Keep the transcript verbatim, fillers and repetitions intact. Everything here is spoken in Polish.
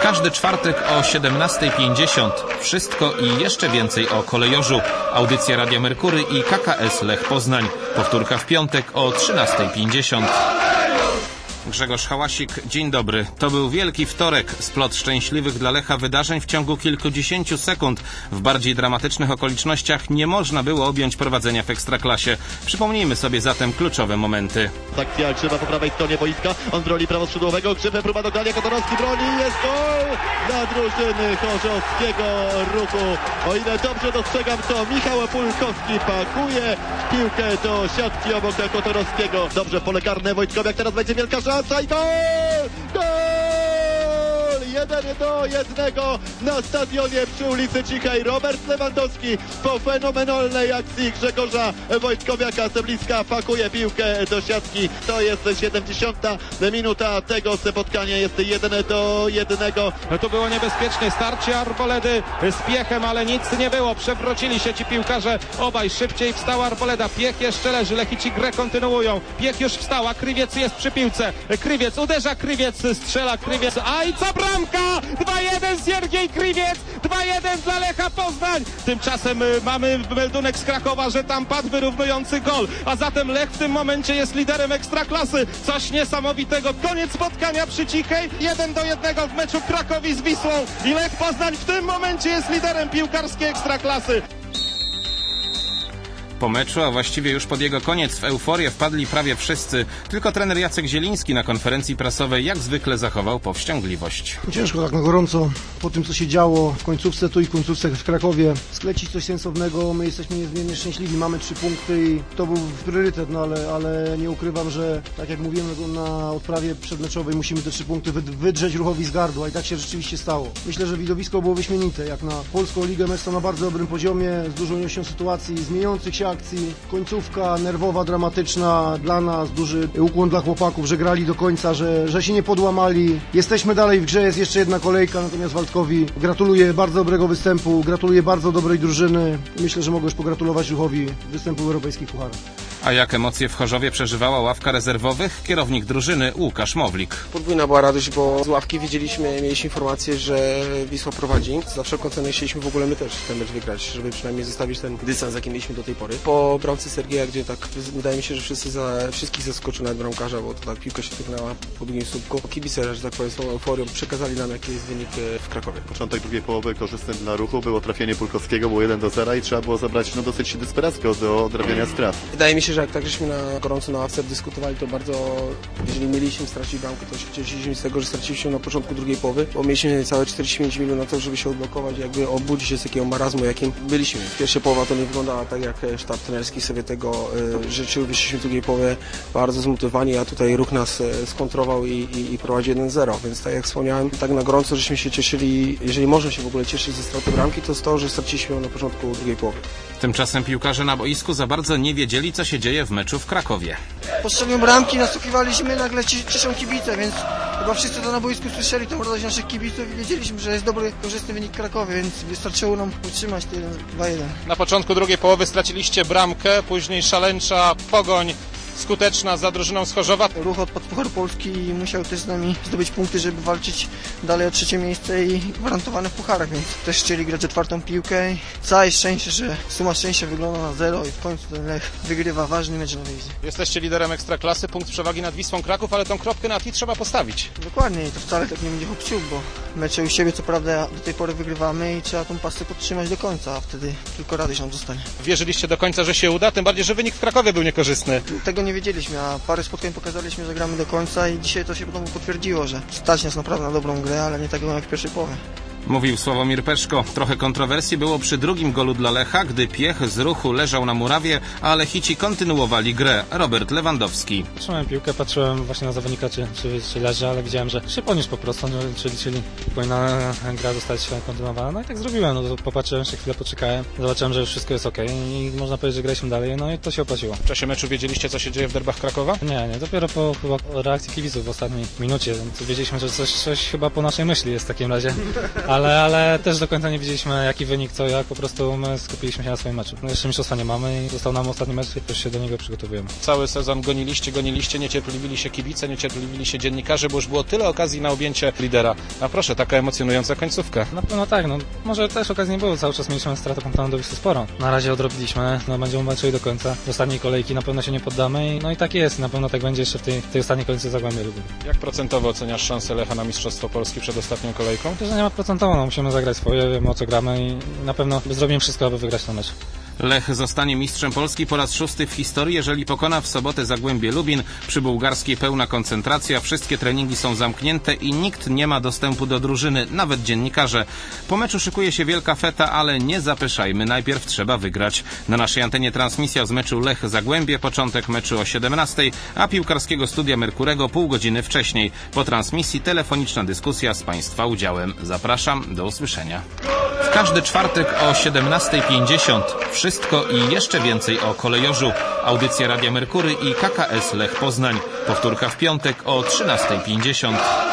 każdy czwartek o siedemnasta pięćdziesiąt. Wszystko i jeszcze więcej o kolejorzu. Audycja Radia Merkury i K K S Lech Poznań. Powtórka w piątek o trzynasta pięćdziesiąt. Grzegorz Hałasik, dzień dobry. To był wielki wtorek, splot szczęśliwych dla Lecha wydarzeń w ciągu kilkudziesięciu sekund. W bardziej dramatycznych okolicznościach nie można było objąć prowadzenia w Ekstraklasie. Przypomnijmy sobie zatem kluczowe momenty. Akcja Grzyba po prawej stronie boiska, on broni prawoskrzydłowego, Grzybę próba dogrania, Kotorowski broni, jest gol dla drużyny chorzowskiego Ruchu. O ile dobrze dostrzegam, to Michał Pulkowski pakuje piłkę do siatki obok Kotorowskiego. Dobrze, pole karne Wojtkowiak, teraz będzie wielka szansa i gol! Gol! jeden do jednego na stadionie przy ulicy Cichej. Robert Lewandowski po fenomenalnej akcji Grzegorza Wojtkowiaka z bliska pakuje piłkę do siatki. To jest siedemdziesiąta minuta tego spotkania. Jest jeden do jednego. To było niebezpieczne starcie Arboledy z Piechem, ale nic nie było. Przewrócili się ci piłkarze. Obaj szybciej wstała Arboleda. Piech jeszcze leży. Lechici grę kontynuują. Piech już wstała. Krywiec jest przy piłce. Krywiec uderza. Krywiec strzela. Krywiec. A i co bramka! dwa jeden Siergiej Krywiec. dwa jeden dla Lecha Poznań. Tymczasem y, mamy meldunek z Krakowa, że tam padł wyrównujący gol. A zatem Lech w tym momencie jest liderem Ekstraklasy. Coś niesamowitego. Koniec spotkania przy Cichej. jeden do jednego w meczu Krakowi z Wisłą. I Lech Poznań w tym momencie jest liderem piłkarskiej Ekstraklasy. Po meczu, a właściwie już pod jego koniec, w euforię wpadli prawie wszyscy. Tylko trener Jacek Zieliński na konferencji prasowej jak zwykle zachował powściągliwość. Ciężko tak na gorąco, po tym co się działo w końcówce tu i w końcówce w Krakowie, sklecić coś sensownego. My jesteśmy niezmiernie szczęśliwi, mamy trzy punkty i to był priorytet, no ale, ale nie ukrywam, że tak jak mówiłem na odprawie przedmeczowej, musimy te trzy punkty wydrzeć Ruchowi z gardła i tak się rzeczywiście stało. Myślę, że widowisko było wyśmienite, jak na polską ligę mecz to na bardzo dobrym poziomie, z dużą ilością sytuacji, zmieniających się akcji, końcówka nerwowa, dramatyczna dla nas, duży ukłon dla chłopaków, że grali do końca, że, że się nie podłamali. Jesteśmy dalej w grze, jest jeszcze jedna kolejka, natomiast Waldkowi gratuluję bardzo dobrego występu, gratuluję bardzo dobrej drużyny. Myślę, że mogę już pogratulować Ruchowi występu w europejskich pucharach. A jak emocje w Chorzowie przeżywała ławka rezerwowych? Kierownik drużyny Łukasz Mowlik. Podwójna była radość, bo z ławki wiedzieliśmy, mieliśmy informację, że Wisła prowadzi. Za wszelką cenę chcieliśmy w ogóle my też ten mecz wygrać, żeby przynajmniej zostawić ten dystans, jaki mieliśmy do tej pory. Po bramce Sergieja, gdzie tak wydaje mi się, że wszyscy za, wszystkich zaskoczył nawet bramkarza, bo to tak piłka się tyknęła po drugim słupku. Kibice, że tak powiem, są euforią, przekazali nam jaki jest wynik w Krakowie. Początek drugiej połowy korzystny dla Ruchu, było trafienie Pulkowskiego, było jeden do zera i trzeba było zabrać no, dosyć desperacko do odrabiania strat. Wydaje mi się, że jak tak żeśmy na gorąco na ławce dyskutowali, to bardzo, jeżeli mieliśmy stracić bramkę, to się cieszyliśmy z tego, że straciliśmy na początku drugiej połowy, bo mieliśmy całe czterdzieści pięć minut na to, żeby się odblokować, jakby obudzić się z takiego marazmu, jakim byliśmy. Pierwsza połowa to nie wyglądała tak, jak sztab trenerski sobie tego y, życzył. Wyszliśmy w drugiej połowie bardzo zmotywowani, a tutaj Ruch nas y, skontrował i, i, i prowadzi jeden zero, więc tak jak wspomniałem, tak na gorąco, żeśmy się cieszyli, jeżeli można się w ogóle cieszyć ze straty bramki, to z to, że straciliśmy ją na początku drugiej połowy. Tymczasem piłkarze na boisku za bardzo nie wiedzieli, co się dzieje w meczu w Krakowie. Po strzelieniu bramki nasłuchiwaliśmy, nagle cieszą kibice, więc chyba wszyscy to na boisku słyszeli tą radość naszych kibiców i wiedzieliśmy, że jest dobry, korzystny wynik Krakowie, więc wystarczyło nam utrzymać ten dwa jeden. Na początku drugiej połowy straciliście bramkę, później szaleńcza pogoń skuteczna za drużyną z Chorzowa. Ruch odpadł Puchar Polski i musiał też z nami zdobyć punkty, żeby walczyć dalej o trzecie miejsce i gwarantowane w pucharach, więc też chcieli grać czwartą piłkę. Całe szczęście, że suma szczęścia wygląda na zero i w końcu ten Lech wygrywa ważny mecz na wyjeździe. Jesteście liderem Ekstraklasy, punkt przewagi nad Wisłą Kraków, ale tą kropkę na i trzeba postawić. Dokładnie i to wcale tak nie będzie hopsiuk, bo mecze u siebie co prawda do tej pory wygrywamy i trzeba tą pasę podtrzymać do końca, a wtedy tylko radość nam zostanie. Wierzyliście do końca, że się uda, tym bardziej, że wynik w Krakowie był niekorzystny. Tego nie wiedzieliśmy, a parę spotkań pokazaliśmy, że gramy do końca i dzisiaj to się potem potwierdziło, że stać nas naprawdę na dobrą grę, ale nie tak jak w pierwszej połowie. Mówił Sławomir Peszko. Trochę kontrowersji było przy drugim golu dla Lecha, gdy Piech z Ruchu leżał na murawie, a Lechici kontynuowali grę. Robert Lewandowski. Trzymałem piłkę, patrzyłem właśnie na zawodnika, czy, czy, czy leży, ale widziałem, że się podniósł po prostu, no, czyli, czyli powinna gra zostać kontynuowana. No i tak zrobiłem, no to popatrzyłem się, chwilę poczekałem, zobaczyłem, że już wszystko jest okej i można powiedzieć, że graliśmy dalej, no i to się opłaciło. W czasie meczu wiedzieliście, co się dzieje w derbach Krakowa? Nie, nie, dopiero po chyba reakcji kibiców w ostatniej minucie, więc wiedzieliśmy, że coś, coś chyba po naszej myśli jest w takim razie, ale ale, ale też do końca nie widzieliśmy jaki wynik, co jak, po prostu my skupiliśmy się na swoim meczu. No jeszcze mistrzostwa nie mamy i został nam ostatni mecz i też się do niego przygotowujemy. Cały sezon goniliście, goniliście, niecierpliwili się kibice, niecierpliwili się dziennikarze, bo już było tyle okazji na objęcie lidera. A proszę, taka emocjonująca końcówka. Na pewno tak, no może też okazji nie było, cały czas mieliśmy stratę punktową do sporo. Na razie odrobiliśmy, no będziemy walczyli do końca. Do ostatniej kolejki na pewno się nie poddamy i no i tak jest, na pewno tak będzie jeszcze w tej, tej ostatniej kolejce Zagłębia Lubin. Jak procentowo oceniasz szansę Lecha na Mistrzostwo Polski przed ostatnią kolejką? Myślę, że nie ma procentowo, no musimy zagrać swoje, wiemy o co gramy i na pewno zrobimy wszystko, aby wygrać ten mecz. Lech zostanie mistrzem Polski po raz szósty w historii, jeżeli pokona w sobotę Zagłębie Lubin. Przy bułgarskiej pełna koncentracja, wszystkie treningi są zamknięte i nikt nie ma dostępu do drużyny, nawet dziennikarze. Po meczu szykuje się wielka feta, ale nie zapyszajmy, najpierw trzeba wygrać. Na naszej antenie transmisja z meczu Lech-Zagłębie, początek meczu o siedemnastej, a piłkarskiego studia Merkurego pół godziny wcześniej. Po transmisji telefoniczna dyskusja z Państwa udziałem. Zapraszam, do usłyszenia. W każdy czwartek o siedemnastej pięćdziesiąt wszystko i jeszcze więcej o kolejorzu. Audycja Radia Merkury i K K S Lech Poznań. Powtórka w piątek o trzynastej pięćdziesiąt.